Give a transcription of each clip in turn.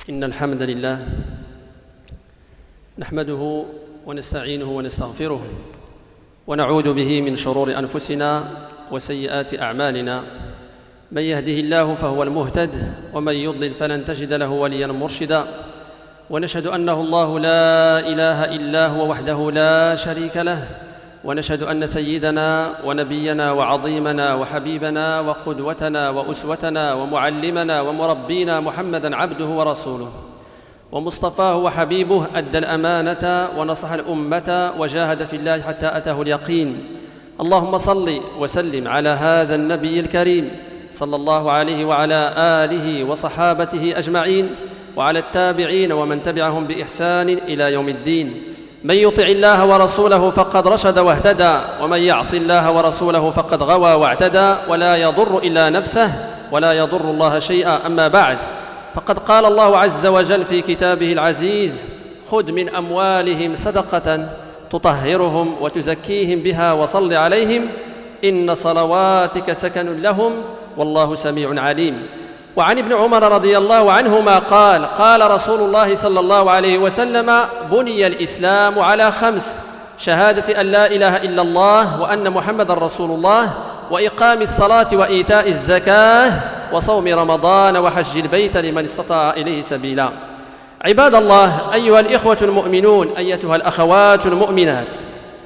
إن الحمد لله نحمده ونستعينه ونستغفره ونعوذ به من شرور أنفسنا وسيئات أعمالنا. من يهده الله فهو المهتد ومن يضلل فلن تجد له وليا مرشدا. ونشهد أنه الله لا إله إلا هو وحده لا شريك له، ونشهد أن سيدنا ونبينا وعظيمنا وحبيبنا وقدوتنا وأسوتنا ومعلمنا ومربينا محمدًا عبده ورسوله ومصطفاه وحبيبه، أدى الأمانة ونصح الأمة وجاهد في الله حتى أتاه اليقين. اللهم صل وسلم على هذا النبي الكريم صلى الله عليه وعلى آله وصحابته أجمعين، وعلى التابعين ومن تبعهم بإحسان إلى يوم الدين. من يطع الله ورسوله فقد رشد واهتدى، ومن يعص الله ورسوله فقد غوى واعتدى، ولا يضر إلا نفسه ولا يضر الله شيئا. أما بعد، فقد قال الله عز وجل في كتابه العزيز: خذ من أموالهم صدقة تطهرهم وتزكيهم بها وصل عليهم إن صلواتك سكن لهم والله سميع عليم. وعن ابن عمر رضي الله عنهما قال: قال رسول الله صلى الله عليه وسلم: بني الإسلام على 5: شهادة أن لا إله إلا الله وأن محمدًا رسول الله، وإقام الصلاة وإيتاء الزكاة، وصوم رمضان، وحج البيت لمن استطاع إليه سبيلا. عباد الله، أيها الإخوة المؤمنون، أيتها الأخوات المؤمنات،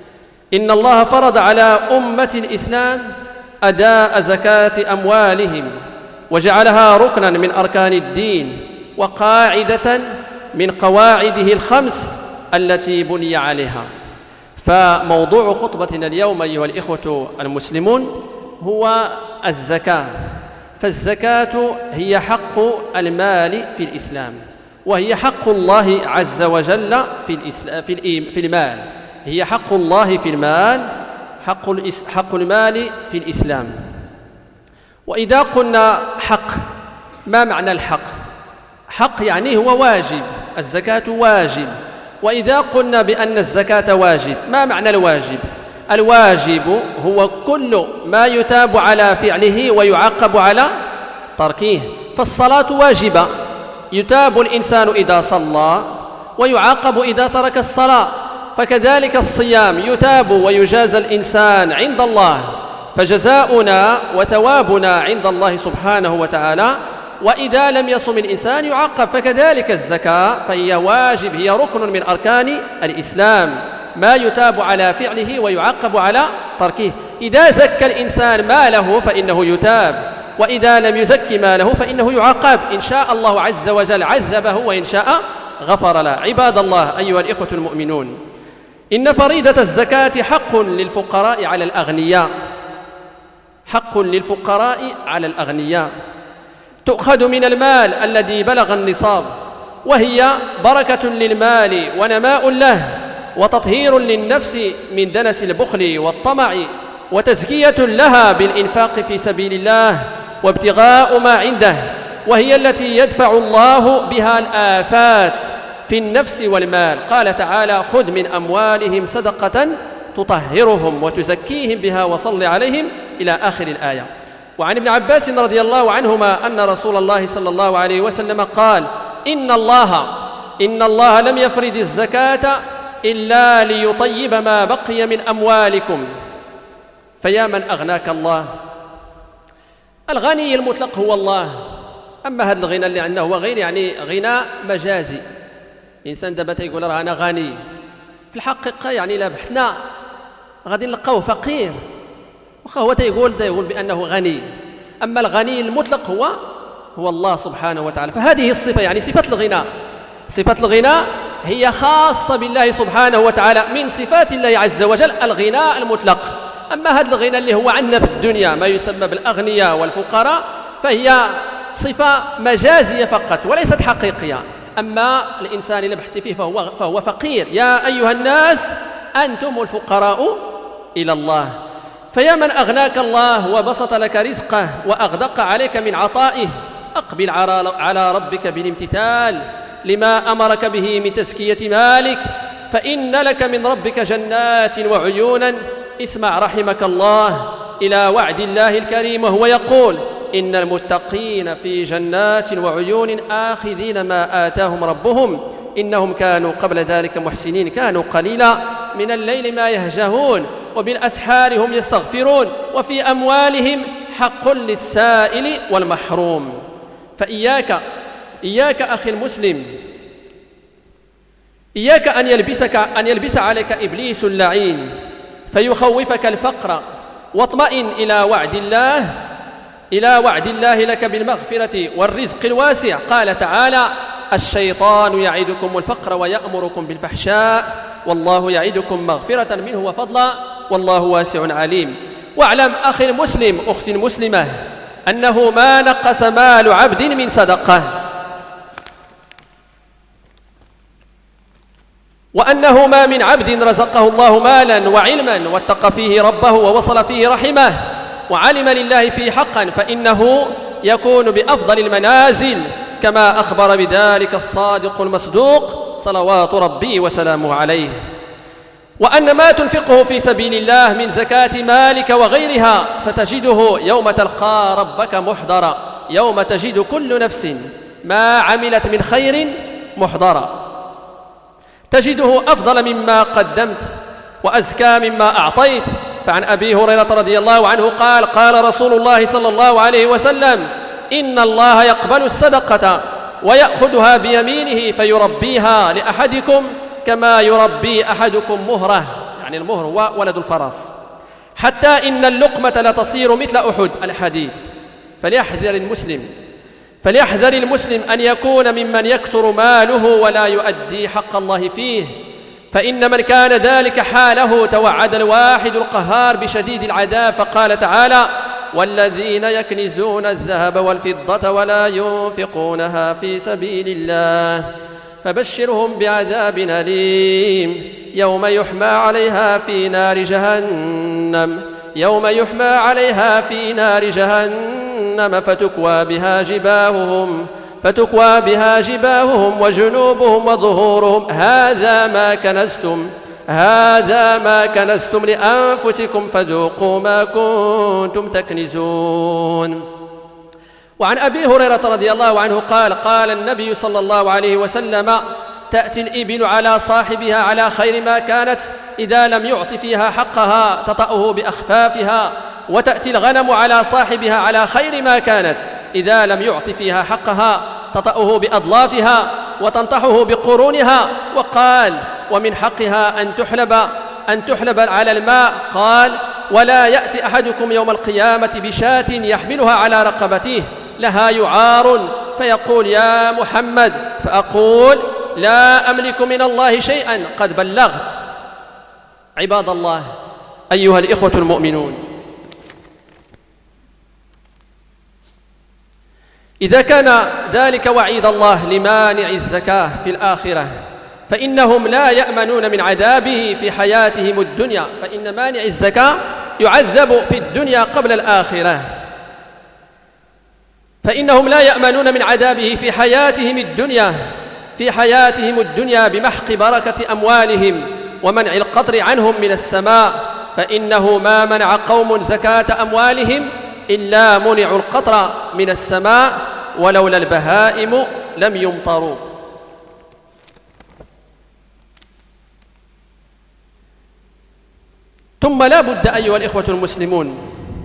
إن الله فرض على أمة الإسلام أداء زكاة أموالهم، وجعلها ركناً من أركان الدين وقاعدة من قواعده ال5 التي بني عليها. فموضوع خطبتنا اليوم أيها الإخوة المسلمون هو الزكاة. فالزكاة هي حق المال في الإسلام، وهي حق الله عز وجل في المال. هي حق الله في المال، حق المال في الإسلام. وإذا قلنا حق، ما معنى الحق؟ حق يعني هو واجب، الزكاة واجب. وإذا قلنا بأن الزكاة واجب، ما معنى الواجب؟ الواجب هو كل ما يتاب على فعله ويعاقب على تركه. فالصلاة واجبة، يتاب الإنسان إذا صلى ويعاقب إذا ترك الصلاة. فكذلك الصيام يتاب ويجازى الإنسان عند الله، فجزاؤنا وثوابنا عند الله سبحانه وتعالى. وإذا لم يصم الإنسان يعاقب. فكذلك الزكاة فهي واجب، هي ركن من أركان الإسلام، ما يتاب على فعله ويعاقب على تركه. إذا زكى الإنسان ماله فإنه يتاب، وإذا لم يزك ماله فإنه يعاقب. إن شاء الله عز وجل عذبه، وإن شاء غفر له. عباد الله، أيها الإخوة المؤمنون، إن فريضة الزكاة حق للفقراء على الأغنياء، حق للفقراء على الأغنياء. تؤخذ من المال الذي بلغ النصاب، وهي بركة للمال ونماء له، وتطهير للنفس من دنس البخل والطمع، وتزكية لها بالإنفاق في سبيل الله وابتغاء ما عنده. وهي التي يدفع الله بها الآفات في النفس والمال. قال تعالى: خذ من أموالهم صدقة تطهرهم وتزكيهم بها وصل عليهم، إلى آخر الآية. وعن ابن عباس رضي الله عنهما أن رسول الله صلى الله عليه وسلم قال: إن الله لم يفرض الزكاة إلا ليطيب ما بقي من أموالكم. فيا من أغناك الله. الغني المطلق هو الله. أما هذا الغنى اللي عندنا هو غير يعني غنى مجازي. الإنسان دابا تيقول راه أنا غني، في الحقيقة يعني إلا بحثنا غادي نلقاوه فقير، وخا هو تيقول بأنه غني. أما الغني المطلق هو الله سبحانه وتعالى. فهذه الصفة يعني صفة الغنى. صفة الغنى هي خاصة بالله سبحانه وتعالى، من صفات الله عز وجل الغنى المطلق. أما هذا الغنى اللي هو عندنا في الدنيا ما يسمى بالأغنياء والفقراء، فهي صفة مجازية فقط وليست حقيقية. أما الإنسان اللي بحث فيه فهو فقير. يا أيها الناس أنتم الفقراء إلى الله. فيا من أغناك الله وبسط لك رزقه وأغدق عليك من عطائه، أقبل على ربك بالامتثال لما أمرك به من تزكية مالك، فإن لك من ربك جنات وعيونا. اسمع رحمك الله إلى وعد الله الكريم، وهو يقول: إن المتقين في جنات وعيون آخذين ما آتاهم ربهم إنهم كانوا قبل ذلك محسنين كانوا قليلا من الليل ما يهجهون وبالأسحار هم يستغفرون وفي أموالهم حق للسائل والمحروم. فإياك أخي المسلم، إياك أن يلبس عليك إبليس اللعين فيخوفك الفقر، واطمئن إلى وعد الله لك بالمغفرة والرزق الواسع. قال تعالى: الشيطان يعدكم الفقر ويأمركم بالفحشاء والله يعدكم مغفرة منه وفضلا والله واسع عليم. واعلم أخي المسلم أختي المسلمة أنه ما نقص مال عبد من صدقة، وأنه ما من عبد رزقه الله مالا وعلما واتقى فيه ربه ووصل فيه رحمه وعلم لله فيه حقا فإنه يكون بأفضل المنازل، كما أخبر بذلك الصادق المصدوق صلوات ربي وسلامه عليه. وأن ما تنفقه في سبيل الله من زكاة مالك وغيرها ستجده يوم تلقى ربك محضرا، يوم تجد كل نفس ما عملت من خير محضرا، تجده أفضل مما قدمت وأزكى مما أعطيت. فعن أبي هريرة رضي الله عنه قال: قال رسول الله صلى الله عليه وسلم: إن الله يقبل الصدقة ويأخذها بيمينه فيربيها لأحدكم كما يربي أحدكم مهره، يعني المهر هو ولد الفرس، حتى إن اللقمة لتصير مثل أحد الحديد. فليحذر المسلم أن يكون ممن يكثر ماله ولا يؤدي حق الله فيه، فإن من كان ذلك حاله توعد الواحد القهار بشديد العذاب. فقال تعالى: والذين يكنزون الذهب والفضة ولا ينفقونها في سبيل الله فبشرهم بعذاب أليم يوم يحمى عليها في نار جهنم فتكوى بها جباههم وجنوبهم وظهورهم هذا ما كنزتم لأنفسكم فذوقوا ما كنتم تكنزون. وعن أبي هريرة رضي الله عنه قال: قال النبي صلى الله عليه وسلم: تأتي الإبل على صاحبها على خير ما كانت إذا لم يعط فيها حقها تطأه بأخفافها، وتأتي الغنم على صاحبها على خير ما كانت إذا لم يعط فيها حقها تطأه بأضلافها وتنطحه بقرونها. وقال: ومن حقها أن تحلب على الماء. قال: ولا يأتي أحدكم يوم القيامة بشاة يحملها على رقبته لها يعار فيقول: يا محمد، فأقول: لا أملك من الله شيئا قد بلغت. عباد الله، أيها الإخوة المؤمنون، إذا كان ذلك وعيد الله لمانع الزكاة في الآخرة فإنهم لا يأمنون من عذابه في حياتهم الدنيا، فإن مانع الزكاة يعذب في الدنيا قبل الآخرة، فإنهم لا يأمنون من عذابه في حياتهم الدنيا بمحق بركة أموالهم ومنع القطر عنهم من السماء، فإنه ما منع قوم زكاة أموالهم إلا منعوا القطر من السماء ولولا البهائم لم يمطروا. ثم لا بد أيها الإخوة المسلمون،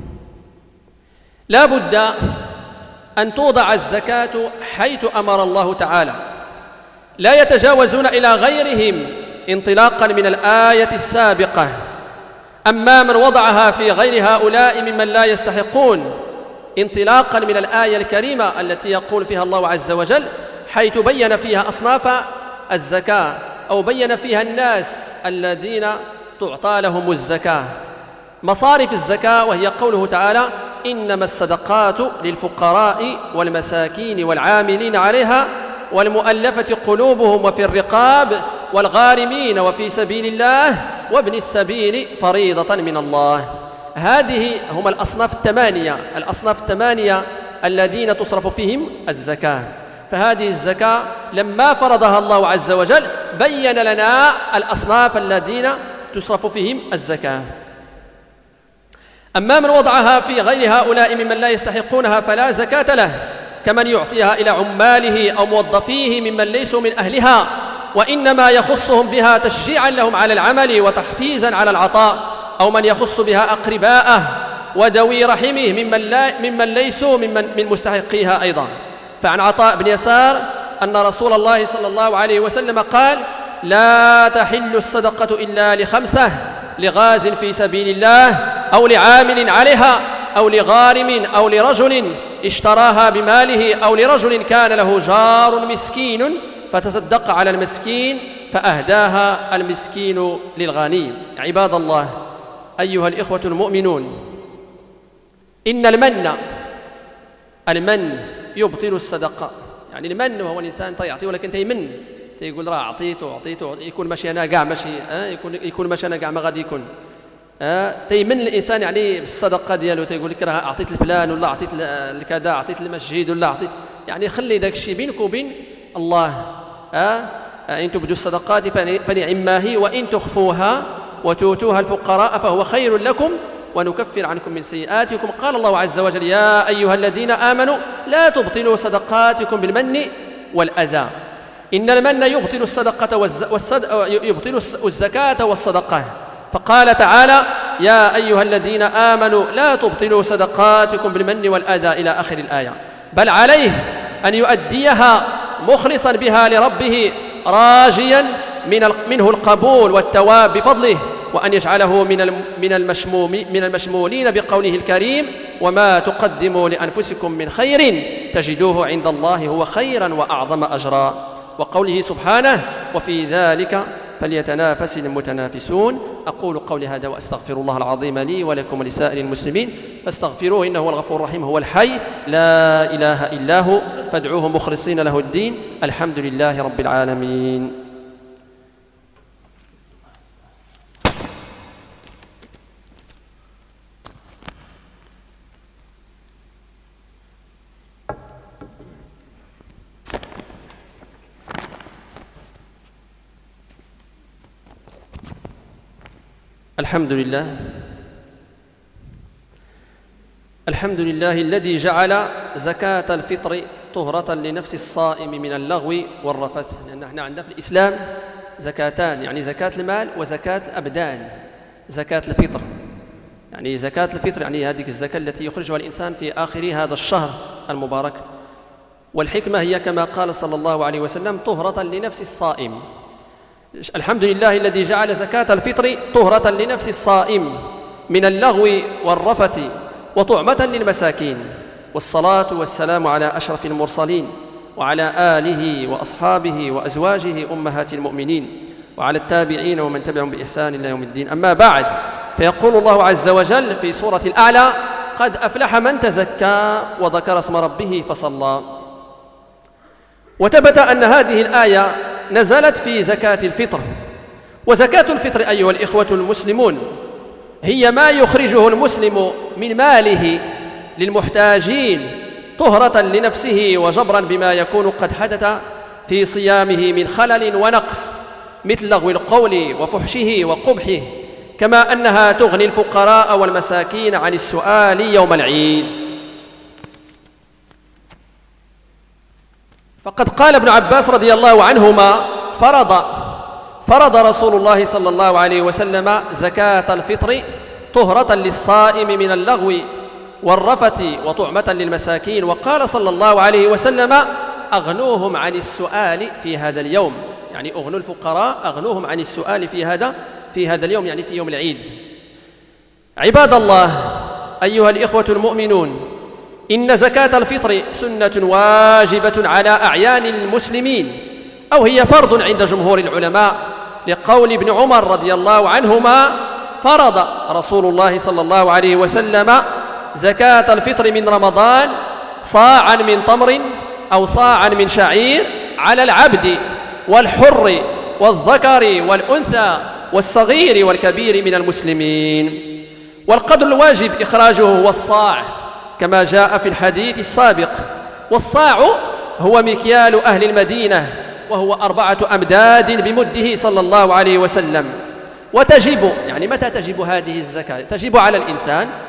لا بد أن توضع الزكاة حيث أمر الله تعالى، لا يتجاوزون إلى غيرهم انطلاقا من الآية السابقة. أما من وضعها في غير هؤلاء ممن لا يستحقون انطلاقا من الآية الكريمة التي يقول فيها الله عز وجل، حيث بين فيها أصناف الزكاة أو بين فيها الناس الذين تعطى لهم الزكاة، مصارف الزكاة، وهي قوله تعالى: إنما الصدقات للفقراء والمساكين والعاملين عليها والمؤلفة قلوبهم وفي الرقاب والغارمين وفي سبيل الله وابن السبيل فريضة من الله. هذه هم الأصناف الثمانية الذين تصرف فيهم الزكاة. فهذه الزكاة لما فرضها الله عز وجل بين لنا الأصناف الذين تصرف فيهم الزكاة. أما من وضعها في غير هؤلاء ممن لا يستحقونها فلا زكاة له، كمن يعطيها إلى عماله أو موظفيه ممن ليسوا من أهلها، وإنما يخصهم بها تشجيعا لهم على العمل وتحفيزا على العطاء، أو من يخص بها أقرباءه وذوي رحمه ممن ليسوا من مستحقيها أيضا. فعن عطاء بن يسار أن رسول الله صلى الله عليه وسلم قال: لا تحل الصدقة إلا لخمسة: لغاز في سبيل الله، أو لعامل عليها، أو لغارم، أو لرجل اشتراها بماله، أو لرجل كان له جار مسكين فتصدق على المسكين فأهداها المسكين للغني. عباد الله، أيها الإخوة المؤمنون، إن المن يبطل الصدقة. يعني المن هو الإنسان يعطي ولكن تيمن، تيقول راه عطيته يكون ماشي أنا كاع ماشي يكون ماشي أنا كاع ما غادي يكون تيمن الإنسان يعني بالصدقة ديالو، تيقول لك راه أعطيت لفلان ولا أعطيت لكذا، أعطيت للمسجد ولا أعطيت، يعني خلي ذاك الشيء بينك وبين الله. إن تبدوا الصدقات فنعما هي، وإن تخفوها وتؤتوها الفقراء فهو خير لكم ونكفر عنكم من سيئاتكم. قال الله عز وجل: يا أيها الذين آمنوا لا تبطلوا صدقاتكم بالمن والأذى. إن المن يبطل الصدقة يبطل الزكاة والصدقة. فقال تعالى: يا أيها الذين آمنوا لا تبطلوا صدقاتكم بالمن والأذى إلى آخر الآية. بل عليه أن يؤديها مخلصا بها لربه، راجيا منه القبول والثواب بفضله، وأن يجعله من المشمولين بقوله الكريم: وما تقدموا لأنفسكم من خير تجدوه عند الله هو خيرا وأعظم أجرا. وقوله سبحانه: وفي ذلك فليتنافس المتنافسون. أقول قولي هذا وأستغفر الله العظيم لي ولكم ولسائر المسلمين فاستغفروه إنه هو الغفور الرحيم، هو الحي لا إله إلا هو، فادعوه مخلصين له الدين. الحمد لله رب العالمين. الحمد لله الذي جعل زكاة الفطر طهرة لنفس الصائم من اللغو والرفث. لأن احنا عندنا في الإسلام زكاتان، يعني زكاة المال وزكاة الأبدان. زكاة الفطر يعني زكاة الفطر يعني هذه الزكاة التي يخرجها الإنسان في آخر هذا الشهر المبارك، والحكمة هي كما قال صلى الله عليه وسلم: طهرة لنفس الصائم. الحمد لله الذي جعل زكاة الفطر طهرة لنفس الصائم من اللغو والرفث وطعمة للمساكين. والصلاة والسلام على أشرف المرسلين وعلى آله وأصحابه وأزواجه أمهات المؤمنين وعلى التابعين ومن تبعهم بإحسان إلى يوم الدين. أما بعد، فيقول الله عز وجل في سورة الأعلى: قد أفلح من تزكى وذكر اسم ربه فصلى. وثبت أن هذه الآية نزلت في زكاة الفطر. وزكاة الفطر أيها الإخوة المسلمون هي ما يخرجه المسلم من ماله للمحتاجين طهرة لنفسه وجبرا بما يكون قد حدث في صيامه من خلل ونقص، مثل لغو القول وفحشه وقبحه، كما أنها تغني الفقراء والمساكين عن السؤال يوم العيد. فقد قال ابن عباس رضي الله عنهما: فرض رسول الله صلى الله عليه وسلم زكاة الفطر طهرة للصائم من اللغو والرفث وطعمة للمساكين. وقال صلى الله عليه وسلم: أغنوهم عن السؤال في هذا اليوم، يعني أغنوا الفقراء، أغنوهم عن السؤال في هذا اليوم، يعني في يوم العيد. عباد الله، أيها الإخوة المؤمنون، إن زكاة الفطر سنة واجبة على أعيان المسلمين، أو هي فرض عند جمهور العلماء، لقول ابن عمر رضي الله عنهما: فرض رسول الله صلى الله عليه وسلم زكاة الفطر من رمضان صاعا من تمر أو صاعا من شعير على العبد والحر والذكر والأنثى والصغير والكبير من المسلمين. والقدر الواجب إخراجه هو الصاع كما جاء في الحديث السابق. والصاع هو مكيال أهل المدينة، وهو 4 أمداد بمده صلى الله عليه وسلم. وتجب، يعني متى تجب هذه الزكاة؟ تجب على الإنسان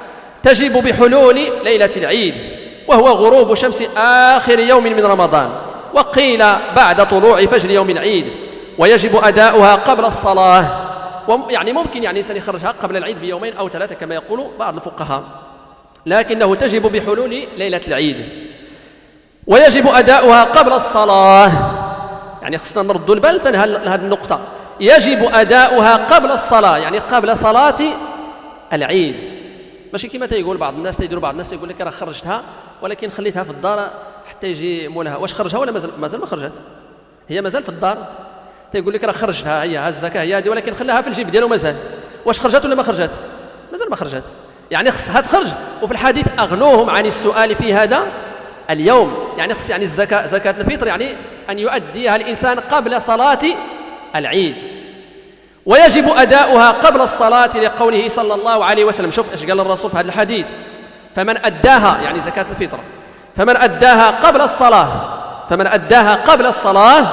تجب بحلول ليلة العيد وهو غروب شمس آخر يوم من رمضان، وقيل بعد طلوع فجر يوم العيد، ويجب أداؤها قبل الصلاة، يعني ممكن يعني الإنسان يخرجها قبل العيد بيومين أو 3 كما يقول بعض الفقهاء، لكنه تجب بحلول ليلة العيد. ويجب أداؤها قبل الصلاة، يعني خصنا نرد البال لهذه النقطة، يجب أداؤها قبل الصلاة، يعني قبل صلاة العيد، ماشي كما تيقول بعض الناس، تيديروا بعض الناس يقول لك راه خرجتها ولكن خليتها في الدار حتى يجي مولها. واش خرجها ولا مازال ما خرجت؟ هي مازال في الدار، تيقول لك راه خرجتها، هي الزكاة هي هذه، ولكن خلاها في الجيب ديالو مازال. واش خرجت ولا ما خرجت؟ مازال ما خرجت، يعني خصها تخرج. وفي الحديث أغنوهم عن السؤال في هذا اليوم، يعني خص يعني الزكاة زكاة الفطر يعني أن يؤديها الإنسان قبل صلاة العيد. ويجب أداؤها قبل الصلاة لقوله صلى الله عليه وسلم، شوف ايش قال الرسول في هذا الحديث، فمن أداها يعني زكاة الفطر، فمن أداها قبل الصلاة، فمن أداها قبل الصلاة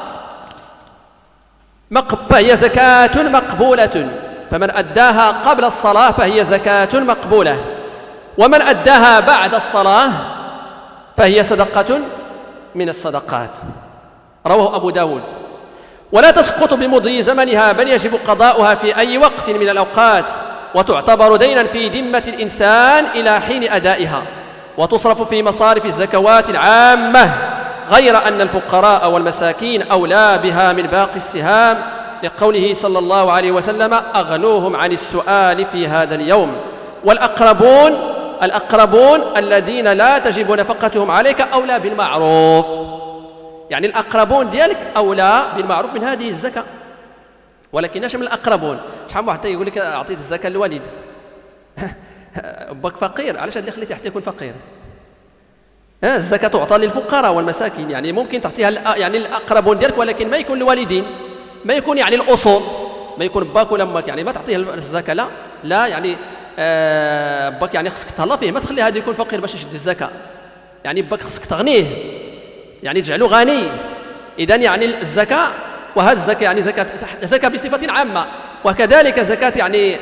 فهي زكاة مقبولة، فمن أداها قبل الصلاة فهي زكاة مقبولة، ومن أداها بعد الصلاة فهي صدقة من الصدقات. رواه أبو داود. ولا تسقط بمضي زمنها، بل يجب قضاؤها في أي وقت من الأوقات، وتعتبر دينا في ذمة الإنسان إلى حين أدائها، وتصرف في مصارف الزكوات العامة، غير أن الفقراء والمساكين أولى بها من باقي السهام، لقوله صلى الله عليه وسلم أغنوهم عن السؤال في هذا اليوم. والأقربون الذين لا تجب نفقتهم عليك أولى بالمعروف، يعني الأقربون ديالك أولى بالمعروف من هذه الزكاة. ولكن اش من الأقربون؟ شحال من واحد يقول لك أعطيت الزكاة للوالد باك فقير، علاش هذا اللي خليته حتى يكون فقير؟ الزكاة تعطى للفقراء والمساكين، يعني ممكن تعطيها يعني الأقربون ديالك، ولكن ما يكون الوالدين، ما يكون يعني الأصول، ما يكون باك ولا امك، يعني ما تعطيه الزكاة، لا يعني باك يعني خصك تهلا فيه، ما تخلي هذا يكون فقير باش يشد الزكاة، يعني باك خصك تغنيه، يعني تجعله غني. إذن يعني الزكاة، وهذه الزكاة يعني زكاة بصفة عامة، وكذلك زكاة يعني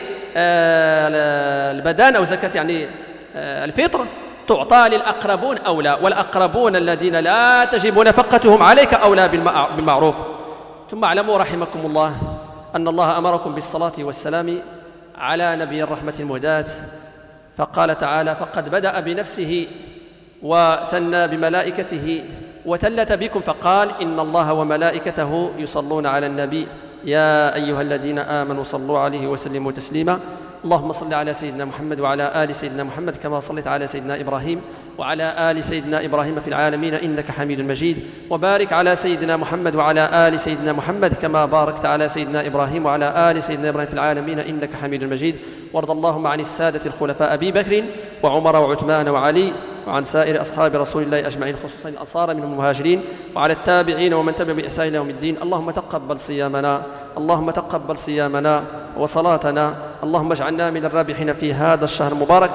البدن أو زكاة يعني الفطر تعطى للأقربون أولى، والأقربون الذين لا تجب نفقتهم عليك أولى بالمعروف. ثم اعلموا رحمكم الله أن الله أمركم بالصلاة والسلام على نبي الرحمة المهداة، فقال تعالى: فقد بدأ بنفسه وثنى بملائكته وثلث بكم فقال: إن الله وملائكته يصلون على النبي يا أيها الذين آمنوا صلوا عليه وسلموا تسليما. اللهم صل على سيدنا محمد وعلى آل سيدنا محمد كما صليت على سيدنا إبراهيم وعلى آل سيدنا إبراهيم في العالمين إنك حميد مجيد، وبارك على سيدنا محمد وعلى آل سيدنا محمد كما باركت على سيدنا إبراهيم وعلى آل سيدنا إبراهيم في العالمين إنك حميد مجيد. وارض اللهم عن السادة الخلفاء أبي بكر وعمر وعثمان وعلي وعن سائر أصحاب رسول الله أجمعين، خصوصا الأنصار منهم المهاجرين، وعلى التابعين ومن تبع بإحسان إلى يوم الدين. اللهم تقبل صيامنا، اللهم تقبل صيامنا وصلاتنا، اللهم اجعلنا من الرابحين في هذا الشهر المبارك.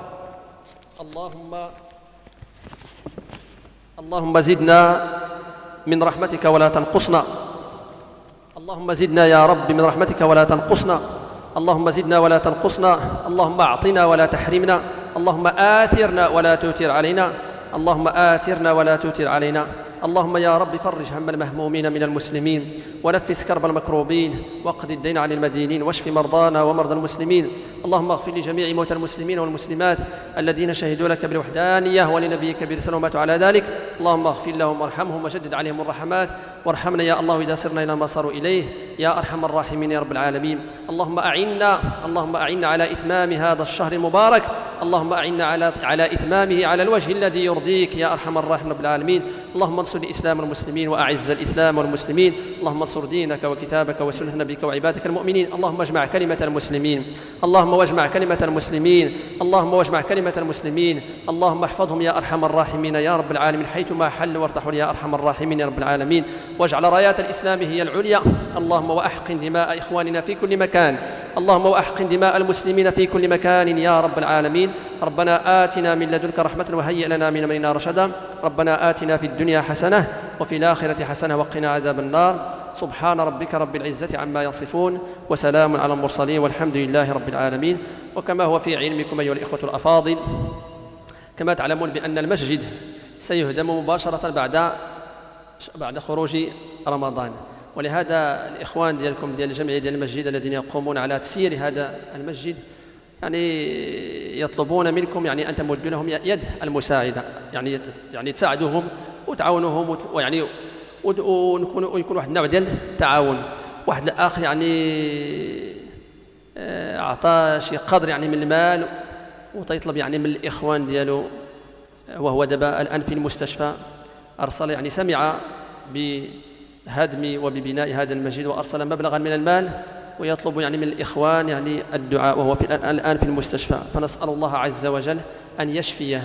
اللهم زدنا من رحمتك ولا تنقصنا، اللهم زدنا يا رب من رحمتك ولا تنقصنا، اللهم زدنا ولا تنقصنا، اللهم أعطنا ولا تحرمنا، اللهم آثرنا ولا تؤثر علينا، اللهم آثرنا ولا تؤثر علينا. اللهم يا رب فرج هم المهمومين من المسلمين، ونفس كرب المكروبين، واقض الدين عن المدينين، واشف مرضانا ومرضى المسلمين. اللهم اغفر لجميع موتى المسلمين والمسلمات الذين شهدوا لك بالوحدانية ولنبيك برسالة وماتوا على ذلك. اللهم اغفر لهم وارحمهم وجدد عليهم الرحمات، وارحمنا يا الله إذا سرنا إلى ما صاروا إليه يا أرحم الراحمين يا رب العالمين. اللهم أعنا على إتمام هذا الشهر المبارك، اللهم أعنا على إتمامه على الوجه الذي يرضيك يا أرحم الراحمين رب العالمين. اللهم انصر الإسلام والمسلمين وأعز الإسلام والمسلمين، اللهم انصر دينك وكتابك وسنة نبيك وعبادك المؤمنين. اللهم اجمع كلمة المسلمين، اللهم واجمع كلمة المسلمين، اللهم واجمع كلمة المسلمين، اللهم احفظهم يا أرحم الراحمين يا رب العالمين حيثما حلوا وارتحوا يا أرحم الراحمين يا رب العالمين، واجعل رايات الإسلام هي العليا. اللهم وأحقن دماء إخواننا في كل مكان، اللهم وأحقن دماء المسلمين في كل مكان يا رب العالمين. ربنا آتنا من لدنك رحمة وهيئ لنا من أمرنا رشدا، ربنا آتنا في الدنيا حسنة وفي الآخرة حسنة وقنا عذاب النار. سبحان ربك رب العزة عما يصفون، وسلام على المرسلين، والحمد لله رب العالمين. وكما هو في علمكم أيها الإخوة الأفاضل، كما تعلمون بأن المسجد سيهدم مباشرة بعد خروج رمضان، ولهذا الإخوان ديالكم ديال الجمعية ديال المسجد الذين يقومون على تسيير هذا المسجد يطلبون منكم أن تمدوا لهم يد المساعدة، يعني تساعدوهم وتعاونوهم ويكون واحد النوع ديال التعاون. واحد الأخ أعطى شي قدر من المال وتيطلب من الإخوان ديالو، وهو دابا الآن في المستشفى، أرسل سمع بهدم وببناء هذا المسجد وأرسل مبلغا من المال ويطلب من الإخوان الدعاء، وهو الآن في المستشفى. فنسأل الله عز وجل أن يشفيه،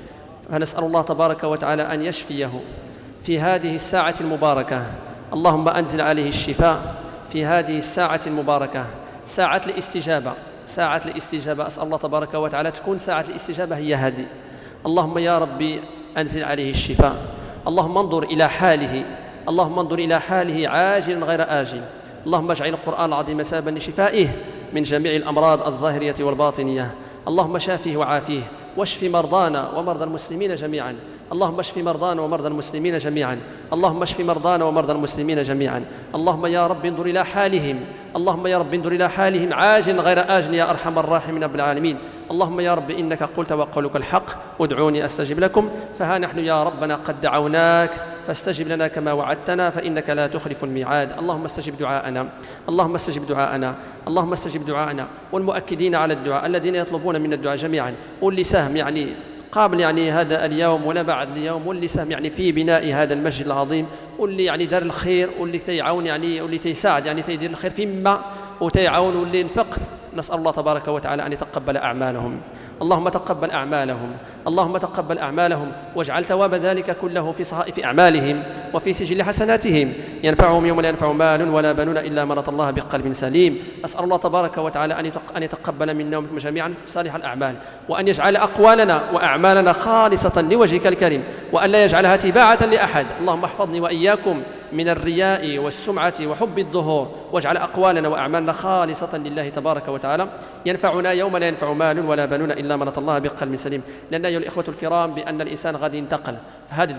فنسأل الله تبارك وتعالى أن يشفيه في هذه الساعة المباركة. اللهم أنزل عليه الشفاء في هذه الساعة المباركة، ساعة الاستجابة، ساعة الاستجابة. أسأل الله تبارك وتعالى تكون ساعة الاستجابة هي هذه. اللهم يا ربي أنزل عليه الشفاء. اللهم انظر إلى حاله، اللهم انظر إلى حاله عاجلا غير آجل. اللهم اجعل القرآن العظيم سببا لشفائه من جميع الأمراض الظاهرية والباطنية. اللهم شافه وعافيه، واشف مرضانا ومرضى المسلمين جميعا. اللهم اشف مرضانا ومرضى المسلمين جميعا. اللهم اشف مرضانا ومرضى المسلمين جميعا. اللهم يا رب انظر إلى حالهم، اللهم يا رب انظر إلى حالهم عاجل غير آجل يا أرحم الراحمين رب العالمين. اللهم يا رب إنك قلت وقولك الحق، ادعوني أستجب لكم. فها نحن يا ربنا قد دعوناك فاستجب لنا كما وعدتنا، فإنك لا تخلف الميعاد. اللهم استجب دعاءنا، اللهم استجب دعاءنا، اللهم استجب دعاءنا. والمؤكدين على الدعاء الذين يطلبون من الدعاء جميعا، واللي سهم قابل هذا اليوم ولا بعد اليوم، واللي سهم في بناء هذا المسجد العظيم، واللي دار الخير، واللي تيعاون واللي تيساعد تيدير الخير فيما وتيعاون، واللي ينفق. نسأل الله تبارك وتعالى أن يتقبل أعمالهم. اللهم تقبل أعمالهم، اللهم تقبل أعمالهم، واجعل ثواب ذلك كله في صحائف أعمالهم وفي سجل حسناتهم، ينفعهم يوم لا ينفع مال ولا بنون إلا من أتى الله بقلب سليم. أسأل الله تبارك وتعالى أن يتقبل منا ومنكم جميعا صالح الأعمال، وأن يجعل أقوالنا وأعمالنا خالصة لوجهك الكريم، وأن لا يجعلها تباعة لأحد. اللهم احفظني وإياكم من الرياء والسمعة وحب الظهور، واجعل أقوالنا وأعمالنا خالصة لله تبارك وتعالى، ينفعنا يوم لا ينفع مال ولا بنون إلا من أتى الله بقلب سليم. لأن أيها الإخوة الكرام بأن الإنسان غادي ينتقل. هذه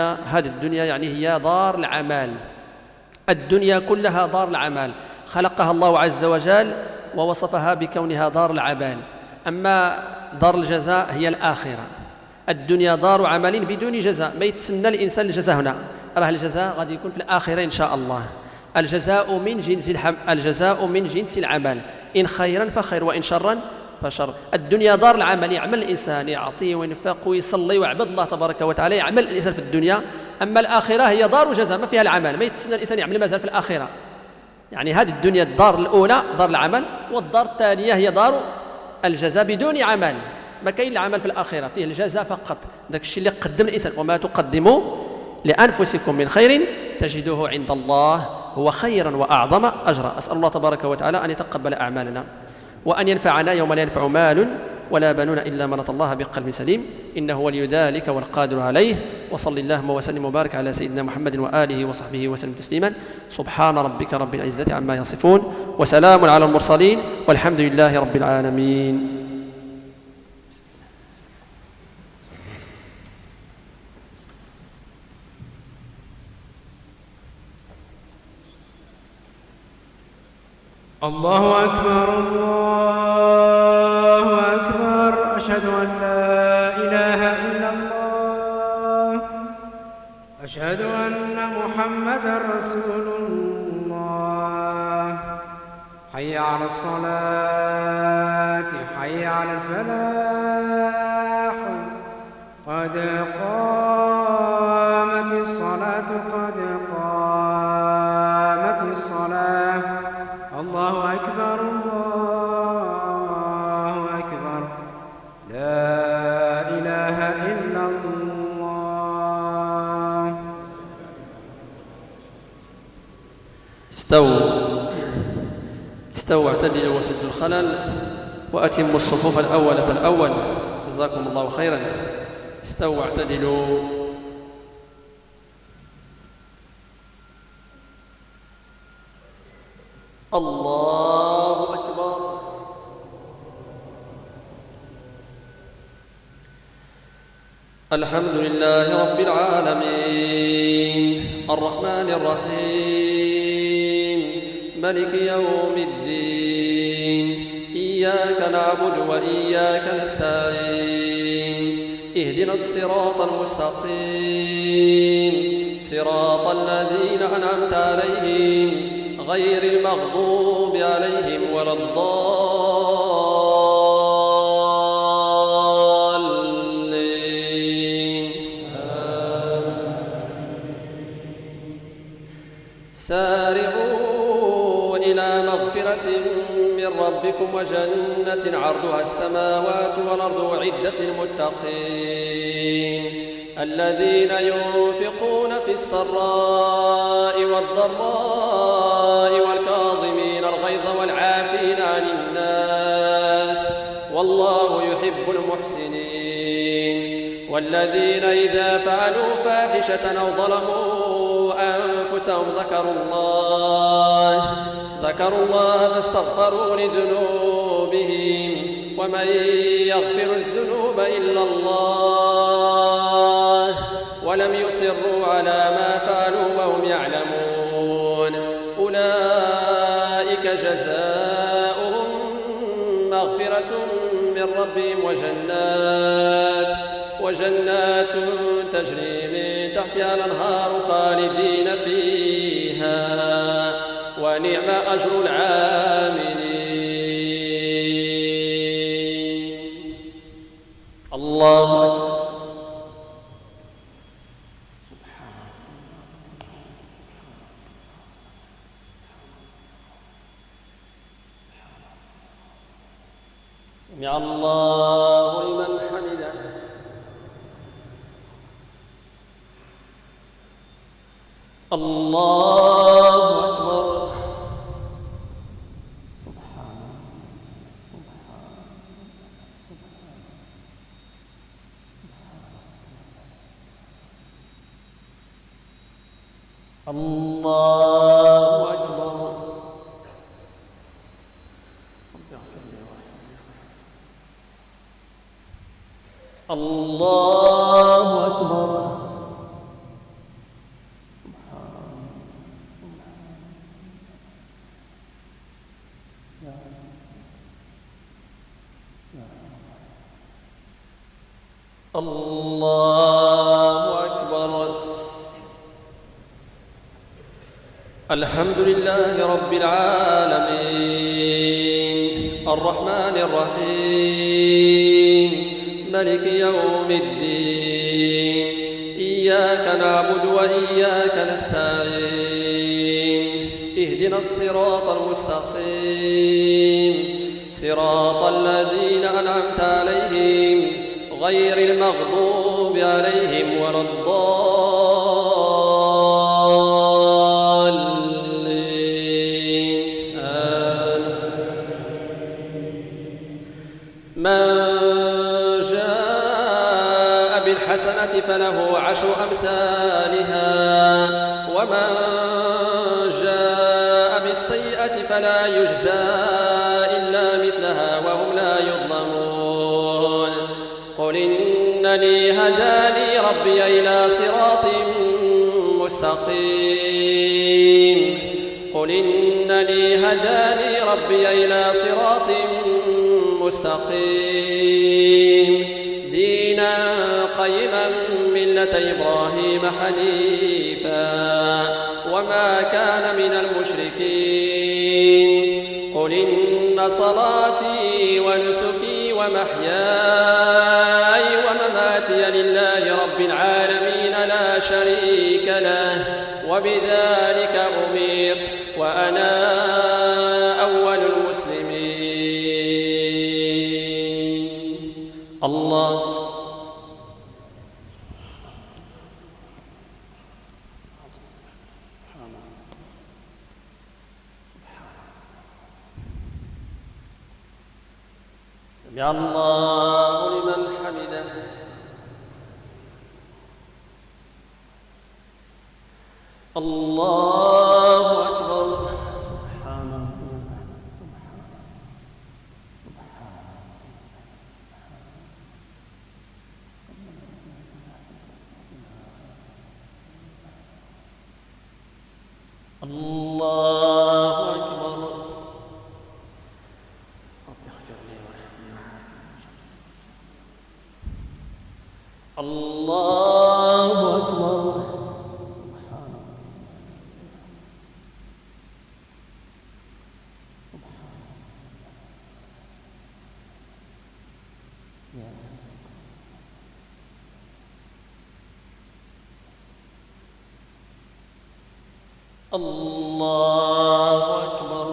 الدنيا هي دار العمل، الدنيا كلها دار العمل، خلقها الله عز وجل ووصفها بكونها دار العمل. أما دار الجزاء هي الآخرة. الدنيا دار عمل بدون جزاء، ما يتسنى الإنسان الجزاء هنا، راه الجزاء غادي يكون في الآخرة إن شاء الله. الجزاء من جنس العمل، إن خيرا فخير وإن شرا فشر. الدنيا دار العمل، يعمل الإنسان، يعطي وينفق ويصلي ويعبد الله تبارك وتعالى، يعمل الإنسان في الدنيا. أما الآخرة هي دار جزاء ما فيها العمل، ما يتسنى الإنسان يعمل مازال في الآخرة. هذه الدنيا الدار الأولى دار العمل، والدار الثانية هي دار الجزاء بدون عمل. ما كاين العمل في الآخرة، فيه الجزاء فقط، داك الشيء اللي قدم الإنسان. وما تقدموا لأنفسكم من خير تجدوه عند الله هو خيرا وأعظم أجرا. أسأل الله تبارك وتعالى أن يتقبل أعمالنا، وأن ينفعنا يوم لا ينفع مال ولا بنون إلا من أتى الله بقلب سليم، إنه ولي ذلك والقادر عليه. وصل اللهم وسلم وبارك على سيدنا محمد وآله وصحبه وسلم تسليما. سبحان ربك رب العزة عما يصفون، وسلام على المرسلين، والحمد لله رب العالمين. الله أكبر، الله أكبر، أشهد أن لا إله إلا الله، أشهد أن محمدا رسول الله. حي على الصلاة، حي على الفلاح، قد قامت الصلاة، قد قامت الصلاة. الله أكبر، الله أكبر، لا إله إلا الله. استووا اعتدلوا وسدوا الخلل، وأتموا الصفوف الأول فالأول. جزاكم الله خيرا. استووا اعتدلوا. الله أكبر. الحمد لله رب العالمين الرحمن الرحيم ملك يوم الدين إياك نعبد وإياك نستعين اهدنا الصراط المستقيم صراط الذين أنعمت عليهم غير المغضوب عليهم ولا الضالين. سارعوا إلى مغفرة من ربكم وجنة عرضها السماوات والأرض أعدت للمتقين الذين ينفقون في السراء والضراء والكاظمين الغيظ والعافين عن الناس والله يحب المحسنين والذين إذا فعلوا فاحشة أو ظلموا أنفسهم ذكروا الله فاستغفروا لذنوبهم ومن يغفر الذنوب إلا الله ولم يصروا على ما فعلوا وهم يعلمون أولئك جزاؤهم مغفرة من ربهم وجنات تجري من تحتها الأنهار خالدين فيها ونعم أجر العاملين. الله أكبر. سمع الله لمن حمده. الله أكبر. الله أكبر. الله أكبر. الله أكبر. الحمد لله رب العالمين الرحمن الرحيم ملك يوم الدين إياك نعبد وإياك نستعين اهدنا الصراط المستقيم صراط الذين أنعمت عليهم غير المغضوب عليهم ولا الضالين. من جاء بالحسنة فله 10 أمثالها ومن جاء بالسيئة فلا يجزى إلا مثلها وهم لا يظلمون. قل إنني هداني ربي إلى صراط مستقيم قل إنني هداني ربي إلى صراط مستقيم دينا قيما ملة إبراهيم حنيفا وما كان من المشركين. قل إن صلاتي ونسكي ومحياي ومماتي لله رب العالمين لا شريك له وبذلك أمرت وأنا أول المسلمين. الله سمع الله لمن حمده. الله أكبر. سبحان الله. الله أكبر. رب اغفر لي وارحمني. الله أكبر. سبحان الله. الله أكبر.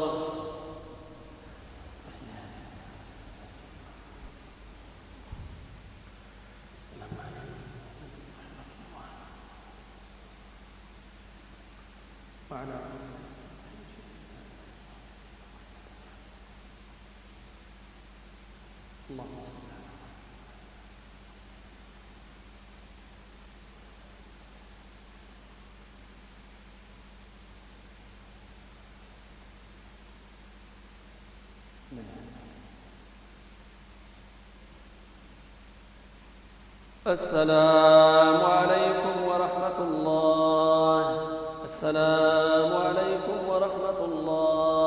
السلام عليكم وعلى اللهم صل على السلام عليكم ورحمة الله. السلام عليكم ورحمة الله.